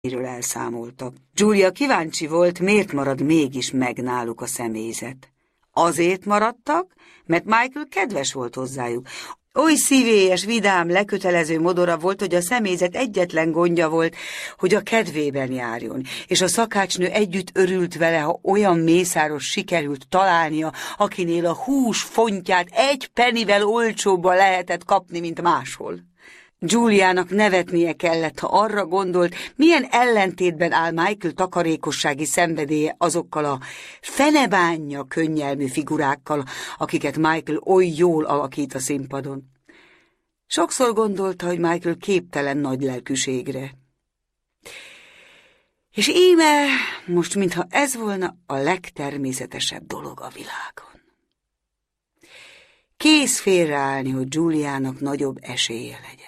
elszámoltak. Julia kíváncsi volt, miért marad mégis meg náluk a személyzet. Azért maradtak, mert Michael kedves volt hozzájuk. Oly szívélyes, vidám, lekötelező modora volt, hogy a személyzet egyetlen gondja volt, hogy a kedvében járjon, és a szakácsnő együtt örült vele, ha olyan mészáros sikerült találnia, akinél a hús fontját egy pennivel olcsóbban lehetett kapni, mint máshol. Juliának nevetnie kellett, ha arra gondolt, milyen ellentétben áll Michael takarékossági szenvedélye azokkal a fenebánja könnyelmű figurákkal, akiket Michael oly jól alakít a színpadon. Sokszor gondolta, hogy Michael képtelen nagy lelkűségre. És íme most, mintha ez volna a legtermészetesebb dolog a világon. Kész félreállni, hogy Juliának nagyobb esélye legyen.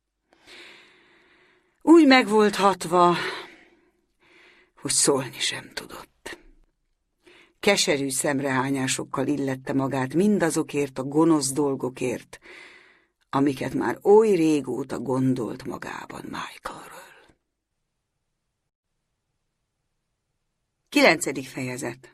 Úgy meg volt hatva, hogy szólni sem tudott. Keserű szemrehányásokkal illette magát mindazokért a gonosz dolgokért, amiket már oly régóta gondolt magában Michaelről. 9. fejezet.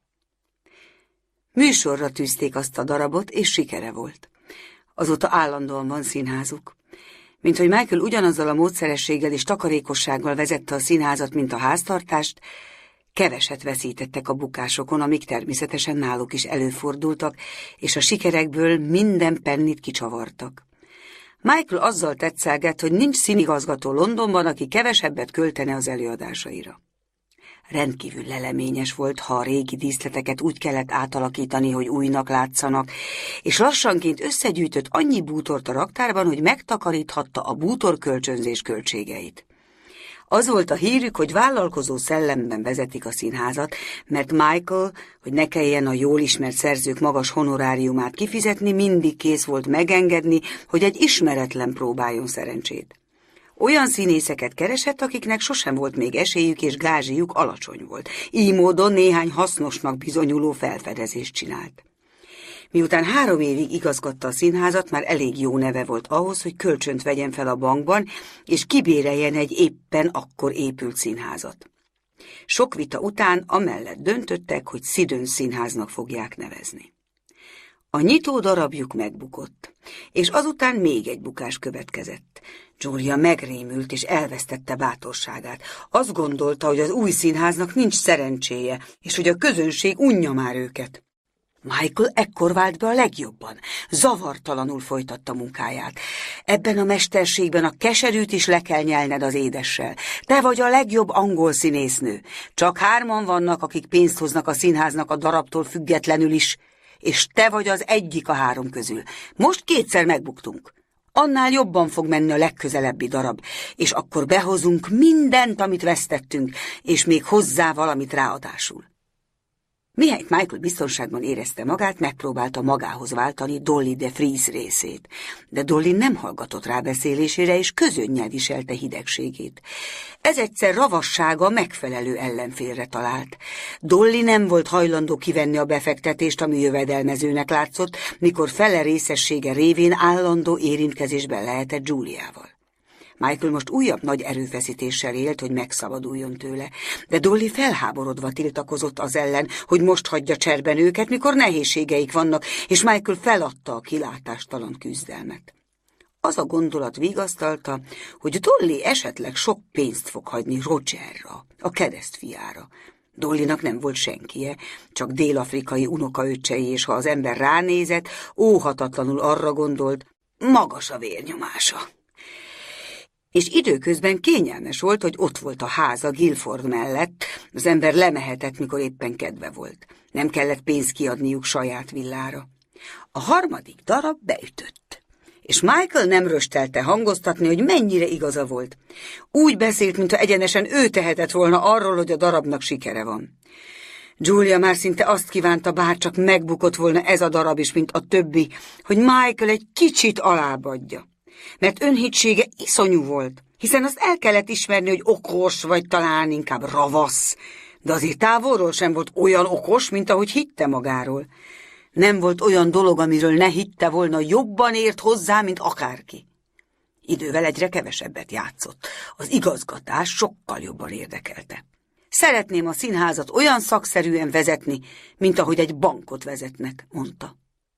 Műsorra tűzték azt a darabot, és sikere volt. Azóta állandóan van színházuk. Mint hogy Michael ugyanazzal a módszerességgel és takarékossággal vezette a színházat, mint a háztartást, keveset veszítettek a bukásokon, amik természetesen náluk is előfordultak, és a sikerekből minden pennit kicsavartak. Michael azzal tetszelgett, hogy nincs színigazgató Londonban, aki kevesebbet költene az előadásaira. Rendkívül leleményes volt, ha a régi díszleteket úgy kellett átalakítani, hogy újnak látszanak, és lassanként összegyűjtött annyi bútort a raktárban, hogy megtakaríthatta a bútorkölcsönzés költségeit. Az volt a hírük, hogy vállalkozó szellemben vezetik a színházat, mert Michael, hogy ne kelljen a jól ismert szerzők magas honoráriumát kifizetni, mindig kész volt megengedni, hogy egy ismeretlen próbáljon szerencsét. Olyan színészeket keresett, akiknek sosem volt még esélyük, és gázsijuk alacsony volt. Így módon néhány hasznosnak bizonyuló felfedezést csinált. Miután 3 évig igazgatta a színházat, már elég jó neve volt ahhoz, hogy kölcsönt vegyen fel a bankban, és kibéreljen egy éppen akkor épült színházat. Sok vita után amellett döntöttek, hogy Siddons színháznak fogják nevezni. A nyitó darabjuk megbukott, és azután még egy bukás következett. Julia megrémült és elvesztette bátorságát. Azt gondolta, hogy az új színháznak nincs szerencséje, és hogy a közönség unja már őket. Michael ekkor vált be a legjobban, zavartalanul folytatta munkáját. Ebben a mesterségben a keserűt is le kell nyelned az édessel. Te vagy a legjobb angol színésznő. Csak 3 vannak, akik pénzt hoznak a színháznak a darabtól függetlenül is, és te vagy az egyik a 3 közül. Most 2-szer megbuktunk. Annál jobban fog menni a legközelebbi darab, és akkor behozunk mindent, amit vesztettünk, és még hozzá valamit ráadásul. Mihelyt Michael biztonságban érezte magát, megpróbálta magához váltani Dolly de Vries részét, de Dolly nem hallgatott rábeszélésére, és közönnyel viselte hidegségét. Ez egyszer ravassága megfelelő ellenfélre talált. Dolly nem volt hajlandó kivenni a befektetést, ami jövedelmezőnek látszott, mikor fele részessége révén állandó érintkezésben lehetett Juliával. Michael most újabb nagy erőfeszítéssel élt, hogy megszabaduljon tőle, de Dolly felháborodva tiltakozott az ellen, hogy most hagyja cserben őket, mikor nehézségeik vannak, és Michael feladta a kilátástalan küzdelmet. Az a gondolat vigasztalta, hogy Dolly esetleg sok pénzt fog hagyni Rogerra, a keresztfiára. Dollynak nem volt senkie, csak dél-afrikai unokaöccsei, és ha az ember ránézett, óhatatlanul arra gondolt, magas a vérnyomása. És időközben kényelmes volt, hogy ott volt a háza Guildford mellett, az ember lemehetett, mikor éppen kedve volt. Nem kellett pénzt kiadniuk saját villára. A 3. darab beütött, és Michael nem röstelte hangoztatni, hogy mennyire igaza volt. Úgy beszélt, mintha egyenesen ő tehetett volna arról, hogy a darabnak sikere van. Julia már szinte azt kívánta, bárcsak megbukott volna ez a darab is, mint a többi, hogy Michael egy kicsit alább adja. Mert önhitsége iszonyú volt, hiszen azt el kellett ismerni, hogy okos, vagy talán inkább ravasz, de azért távolról sem volt olyan okos, mint ahogy hitte magáról. Nem volt olyan dolog, amiről ne hitte volna, jobban ért hozzá, mint akárki. Idővel egyre kevesebbet játszott. Az igazgatás sokkal jobban érdekelte. Szeretném a színházat olyan szakszerűen vezetni, mint ahogy egy bankot vezetnek, mondta.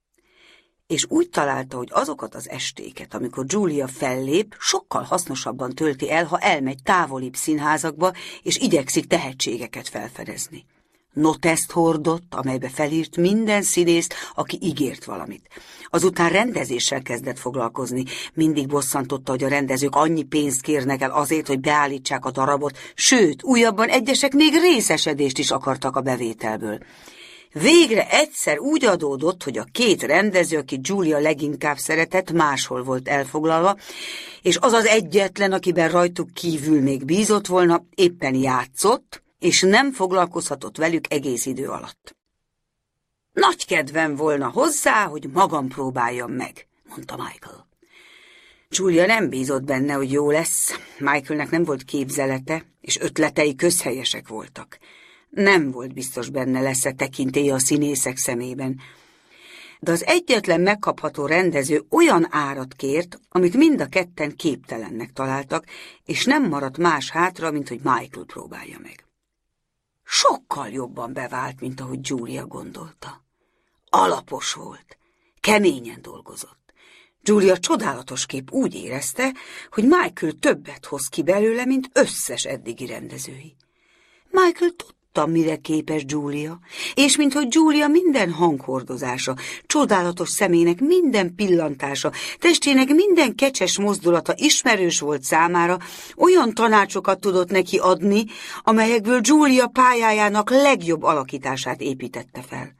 És úgy találta, hogy azokat az estéket, amikor Julia fellép, sokkal hasznosabban tölti el, ha elmegy távolibb színházakba, és igyekszik tehetségeket felfedezni. Noteszt hordott, amelybe felírt minden színészt, aki ígért valamit. Azután rendezéssel kezdett foglalkozni. Mindig bosszantotta, hogy a rendezők annyi pénzt kérnek el azért, hogy beállítsák a darabot, sőt, újabban egyesek még részesedést is akartak a bevételből. Végre egyszer úgy adódott, hogy a két rendező, aki Julia leginkább szeretett, máshol volt elfoglalva, és az az egyetlen, akiben rajtuk kívül még bízott volna, éppen játszott, és nem foglalkozhatott velük egész idő alatt. Nagy kedvem volna hozzá, hogy magam próbáljam meg, mondta Michael. Julia nem bízott benne, hogy jó lesz. Michaelnek nem volt képzelete, és ötletei közhelyesek voltak. Nem volt biztos benne lesz-e tekintélye a színészek szemében. De az egyetlen megkapható rendező olyan árat kért, amit mind a ketten képtelennek találtak, és nem maradt más hátra, mint hogy Michael próbálja meg. Sokkal jobban bevált, mint ahogy Julia gondolta. Alapos volt, keményen dolgozott. Julia csodálatos kép úgy érezte, hogy Michael többet hoz ki belőle, mint összes eddigi rendezői. Michael tudta, mire képes Julia, és minthogy Julia minden hanghordozása, csodálatos szemének minden pillantása, testének minden kecses mozdulata ismerős volt számára, olyan tanácsokat tudott neki adni, amelyekből Julia pályájának legjobb alakítását építette fel.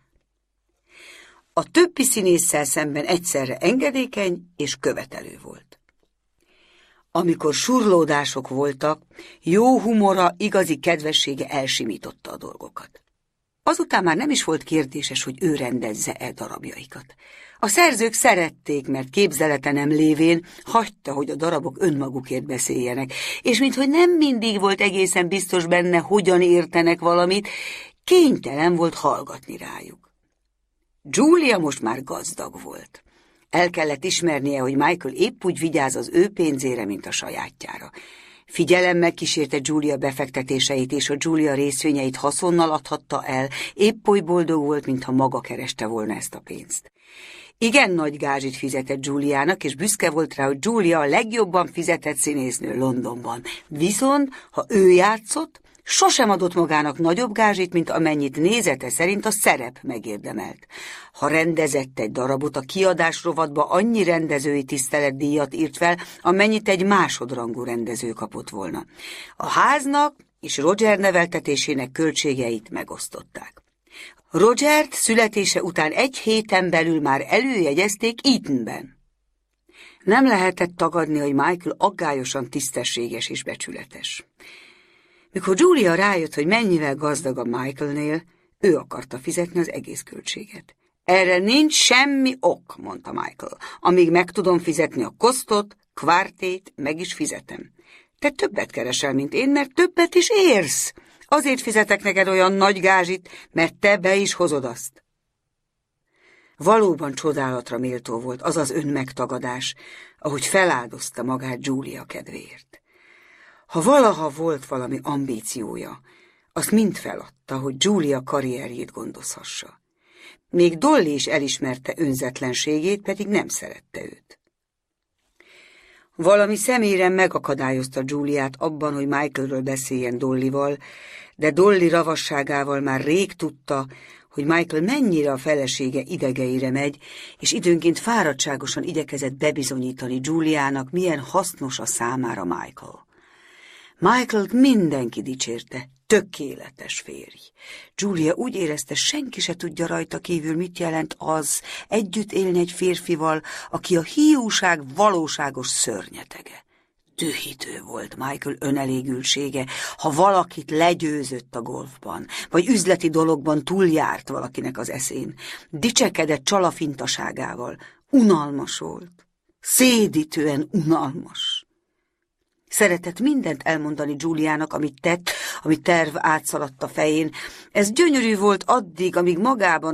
A többi színésszel szemben egyszerre engedékeny és követelő volt. Amikor surlódások voltak, jó humora, igazi kedvessége elsimította a dolgokat. Azután már nem is volt kérdéses, hogy ő rendezze-e darabjaikat. A szerzők szerették, mert képzelete nem lévén hagyta, hogy a darabok önmagukért beszéljenek, és minthogy nem mindig volt egészen biztos benne, hogyan értenek valamit, kénytelen volt hallgatni rájuk. Julia most már gazdag volt. El kellett ismernie, hogy Michael épp úgy vigyáz az ő pénzére, mint a sajátjára. Figyelemmel kísérte Julia befektetéseit, és a Julia részvényeit haszonnal adhatta el, épp oly boldog volt, mintha maga kereste volna ezt a pénzt. Igen nagy gázsit fizetett Juliának, és büszke volt rá, hogy Julia a legjobban fizetett színésznő Londonban. Viszont, ha ő játszott, sosem adott magának nagyobb gázsit, mint amennyit nézete szerint a szerep megérdemelt. Ha rendezett egy darabot, a kiadás rovatba annyi rendezői tiszteletdíjat írt fel, amennyit egy másodrangú rendező kapott volna. A háznak és Roger neveltetésének költségeit megosztották. Rogert születése után 1 héten belül már előjegyezték Etonben. Nem lehetett tagadni, hogy Michael aggályosan tisztességes és becsületes. Mikor Julia rájött, hogy mennyivel gazdagabb Michaelnél, ő akarta fizetni az egész költséget. Erre nincs semmi ok, mondta Michael. Amíg meg tudom fizetni a kosztot, kvártét, meg is fizetem. Te többet keresel, mint én, mert többet is érsz. Azért fizetek neked olyan nagy gázsit, mert te be is hozod azt. Valóban csodálatra méltó volt az az önmegtagadás, ahogy feláldozta magát Julia kedvéért. Ha valaha volt valami ambíciója, azt mind feladta, hogy Julia karrierjét gondozhassa. Még Dolly is elismerte önzetlenségét, pedig nem szerette őt. Valami személyre megakadályozta Juliát abban, hogy Michaelről beszéljen Dollyval, de Dolly ravasságával már rég tudta, hogy Michael mennyire a felesége idegeire megy, és időnként fáradtságosan igyekezett bebizonyítani Juliának, milyen hasznos a számára Michael. Michaelt mindenki dicsérte, tökéletes férj. Julia úgy érezte, senki se tudja rajta kívül, mit jelent az együtt élni egy férfival, aki a hiúság valóságos szörnyetege. Dühítő volt Michael önelégültsége, ha valakit legyőzött a golfban, vagy üzleti dologban túljárt valakinek az eszén. Dicsekedett csalafintaságával. Unalmas volt. Szédítően unalmas. Szeretett mindent elmondani Juliának, amit tett, ami terv átszaladt a fején. Ez gyönyörű volt addig, amíg magában